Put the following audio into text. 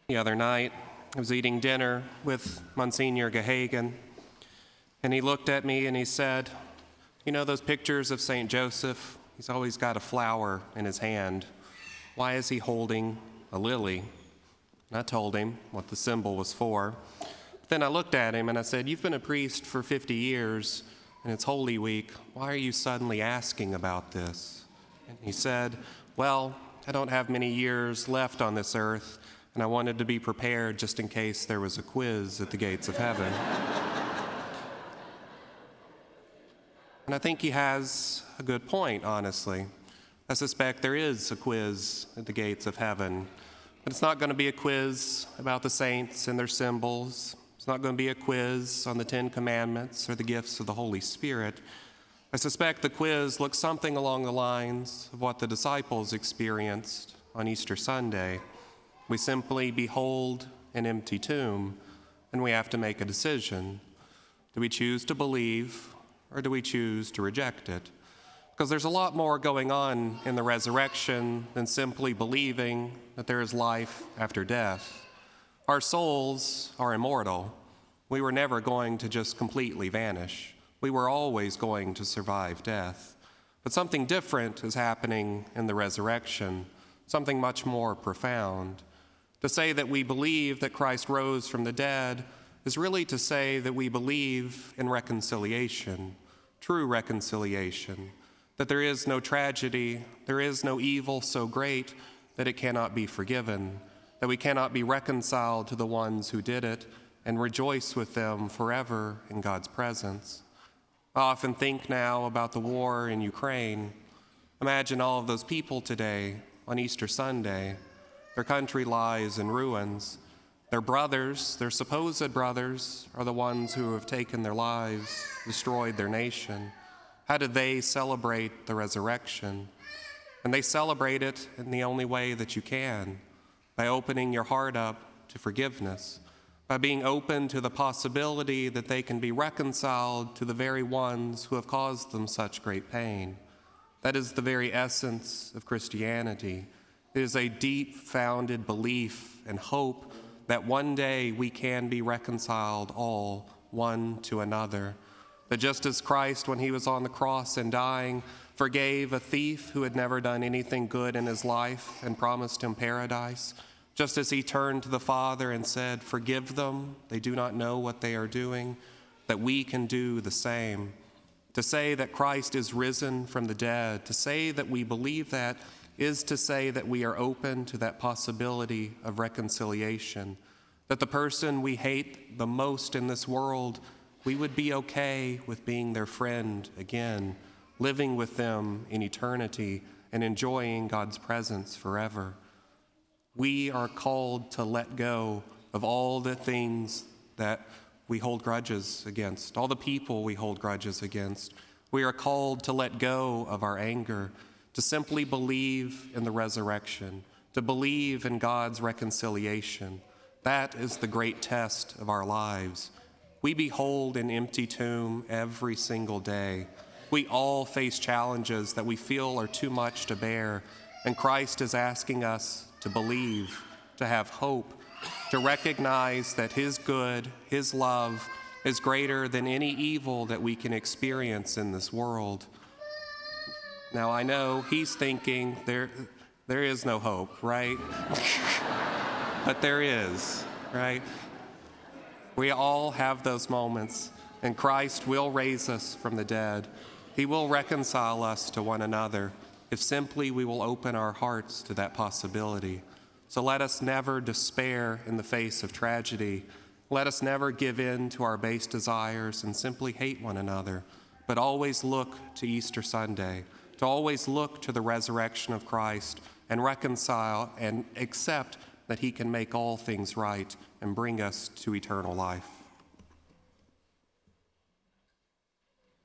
The other night, I was eating dinner with Monsignor Gahagan, and he looked at me and he said, "You know those pictures of St. Joseph? He's always got a flower in his hand. Why is he holding a lily?" And I told him what the symbol was for. Then I looked at him and I said, "You've been a priest for 50 years, and it's Holy Week. Why are you suddenly asking about this?" And he said, "Well, I don't have many years left on this earth, and I wanted to be prepared just in case there was a quiz at the gates of heaven." And I think he has a good point, honestly. I suspect there is a quiz at the gates of heaven, but it's not going to be a quiz about the saints and their symbols. It's not going to be a quiz on the Ten Commandments or the gifts of the Holy Spirit. I suspect the quiz looks something along the lines of what the disciples experienced on Easter Sunday. We simply behold an empty tomb, and we have to make a decision. Do we choose to believe, or do we choose to reject it? Because there's a lot more going on in the resurrection than simply believing that there is life after death. Our souls are immortal. We were never going to just completely vanish. We were always going to survive death. But something different is happening in the resurrection, something much more profound. To say that we believe that Christ rose from the dead is really to say that we believe in reconciliation, true reconciliation, that there is no tragedy, there is no evil so great that it cannot be forgiven, that we cannot be reconciled to the ones who did it and rejoice with them forever in God's presence. I often think now about the war in Ukraine. Imagine all of those people today on Easter Sunday. Their country lies in ruins. Their brothers, their supposed brothers, are the ones who have taken their lives, destroyed their nation. How do they celebrate the resurrection? And they celebrate it in the only way that you can, by opening your heart up to forgiveness, by being open to the possibility that they can be reconciled to the very ones who have caused them such great pain. That is the very essence of Christianity. It is a deep-founded belief and hope that one day we can be reconciled all one to another. That just as Christ, when he was on the cross and dying, forgave a thief who had never done anything good in his life and promised him paradise, just as he turned to the Father and said, "Forgive them, they do not know what they are doing," that we can do the same. To say that Christ is risen from the dead, to say that we believe that, is to say that we are open to that possibility of reconciliation, that the person we hate the most in this world, we would be okay with being their friend again, living with them in eternity and enjoying God's presence forever. We are called to let go of all the things that we hold grudges against, all the people we hold grudges against. We are called to let go of our anger, to simply believe in the resurrection, to believe in God's reconciliation. That is the great test of our lives. We behold an empty tomb every single day. We all face challenges that we feel are too much to bear, and Christ is asking us to believe, to have hope, to recognize that his good, his love, is greater than any evil that we can experience in this world. Now, I know he's thinking there is no hope, right? But there is, right? We all have those moments, and Christ will raise us from the dead. He will reconcile us to one another if simply we will open our hearts to that possibility. So let us never despair in the face of tragedy. Let us never give in to our base desires and simply hate one another, but always look to Easter Sunday, to always look to the resurrection of Christ and reconcile and accept that he can make all things right and bring us to eternal life.